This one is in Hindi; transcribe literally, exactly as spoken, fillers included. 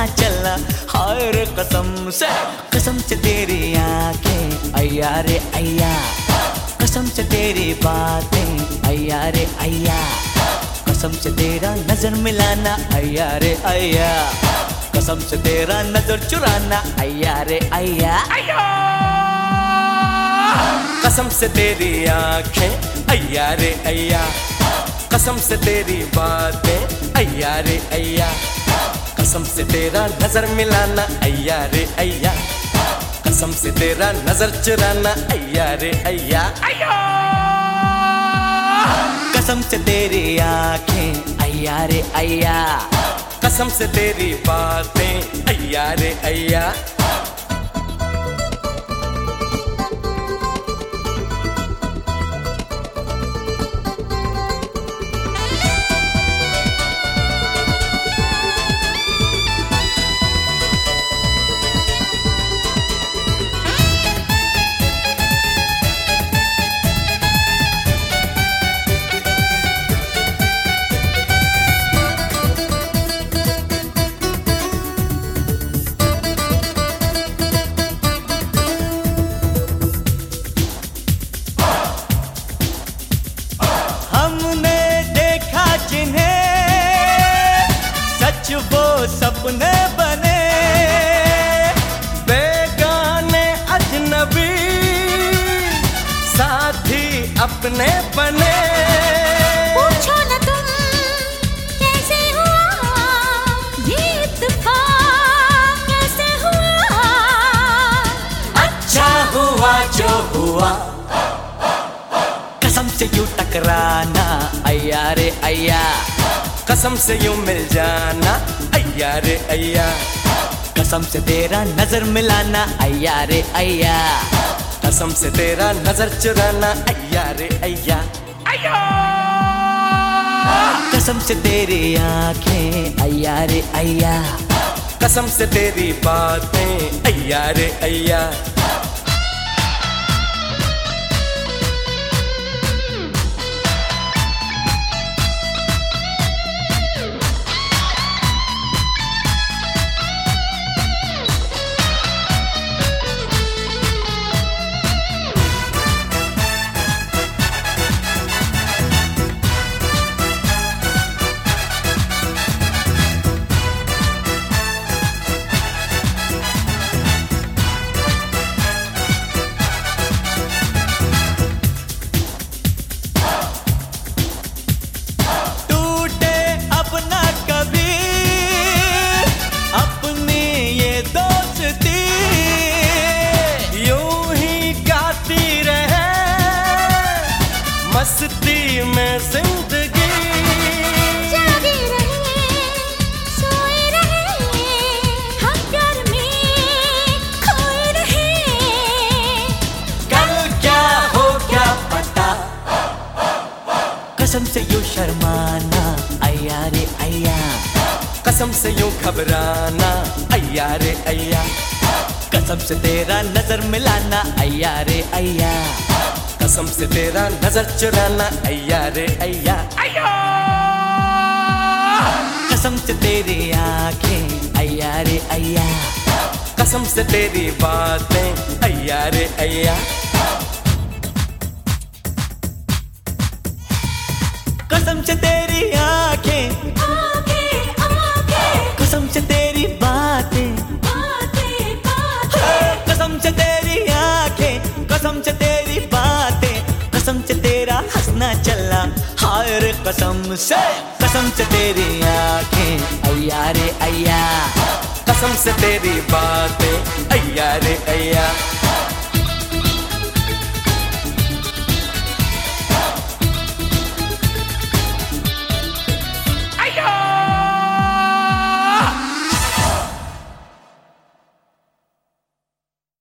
चलना, हाय रे कसम से, कसम से तेरी आंखें अय्या रे अय्या, कसम से तेरी बातें अय्या रे अय्या, कसम से तेरा नजर मिलाना अय्या रे अय्या, कसम से तेरा नजर चुराना अय्या रे अय्या, कसम से तेरी आंखें अय्या रे अय्या, कसम से तेरी बातें अय्या रे अय्या, कसम से तेरा नजर मिलाना अय्या रे अय्या, कसम से तेरा नजर चुराना अय्या रे अय्या, कसम से तेरी आंखें अय्या रे अय्या, कसम से तेरी बातें अय्या रे अय्या। वो सपने बने बेगाने अजनबी साथी अपने बने। पूछो न तुम कैसे हुआ ये इत्तेफाक, कैसे हुआ? अच्छा हुआ जो हुआ, कसम से यूं टकराना अय्या रे अय्या, कसम से यूं मिल जाना अय्या रे अय्या, कसम से तेरा नजर मिलाना अय्या रे अय्या, कसम से तेरा नजर चुराना अय्या रे अय्या, कसम से तेरी आंखें अय्या रे अय्या, कसम से तेरी बातें अय्या रे अय्या। मस्ती में जिंदगी जागे रहे, सोए रहे, हम प्यार में खोए रहे। कल क्या हो क्या पता, कसम से यूं शर्माना अय्या रे अय्या, कसम से यूं घबराना अय्या रे अय्या, कसम से तेरा नजर मिलाना अय्या रे अय्या, कसम से तेरा नजर चुराना अय्या रे अय्या, कसम से तेरी आंखें अय्या रे अय्या, कसम से तेरी बातें अय्या रे अय्या, कसम से तेरी आंखें आंखें आंखें, कसम से तेरी बातें बातें बातें, कसम से तेरी आंखें, कसम से तेरी बातें, कसम से तेरा हंसना चलना, हाय रे कसम से, कसम से तेरी आंखें अय्या रे अय्या, कसम से तेरी बातें अय्या रे अय्या।